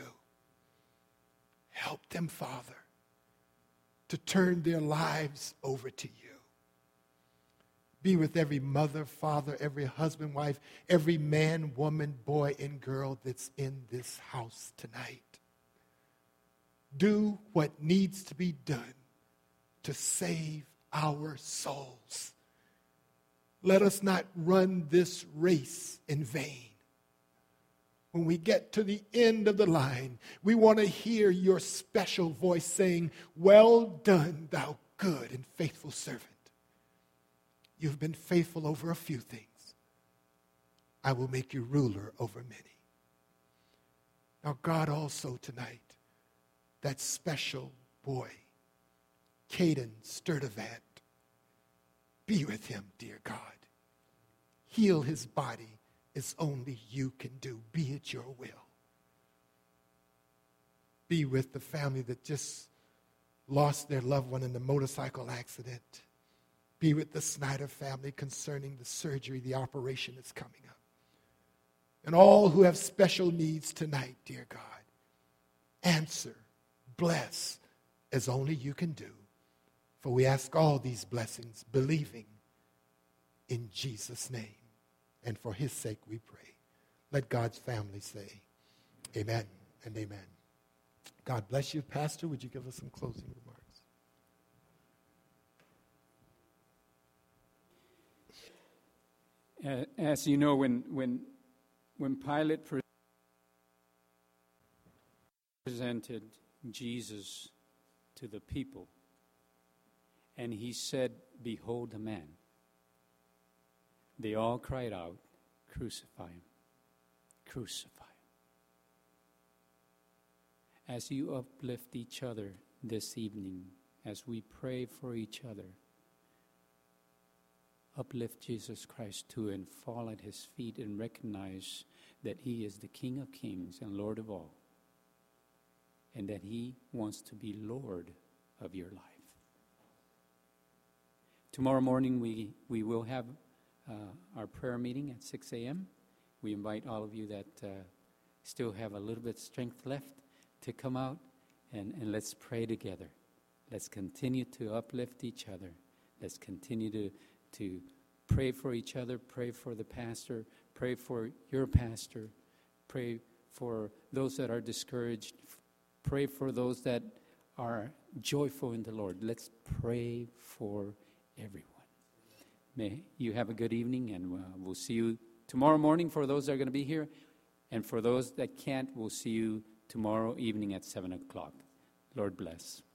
Help them, Father, to turn their lives over to you. Be with every mother, father, every husband, wife, every man, woman, boy, and girl that's in this house tonight. Do what needs to be done to save our souls. Let us not run this race in vain. When we get to the end of the line, we want to hear your special voice saying, "Well done, thou good and faithful servant. You've been faithful over a few things. I will make you ruler over many." Now, God, also tonight, that special boy, Caden Sturdivant, be with him, dear God. Heal his body as only you can do. Be it your will. Be with the family that just lost their loved one in the motorcycle accident. Be with the Snyder family concerning the surgery, the operation that's coming up. And all who have special needs tonight, dear God, answer, bless, as only you can do. For we ask all these blessings, believing in Jesus' name. And for his sake we pray. Let God's family say amen and amen. God bless you. Pastor, would you give us some closing remarks? As you know, when when when Pilate presented Jesus to the people, and he said, "Behold the man," they all cried out, "Crucify him, crucify him." As you uplift each other this evening, as we pray for each other, uplift Jesus Christ too and fall at his feet and recognize that he is the King of kings and Lord of all, and that he wants to be Lord of your life. Tomorrow morning we, we will have uh, our prayer meeting at six a.m. We invite all of you that uh, still have a little bit of strength left to come out and, and let's pray together. Let's continue to uplift each other. Let's continue to, to pray for each other, pray for the pastor, pray for your pastor, pray for those that are discouraged, pray for those that are joyful in the Lord. Let's pray for everyone. May you have a good evening, and uh, we'll see you tomorrow morning for those that are going to be here. And for those that can't, we'll see you tomorrow evening at seven o'clock. Lord bless.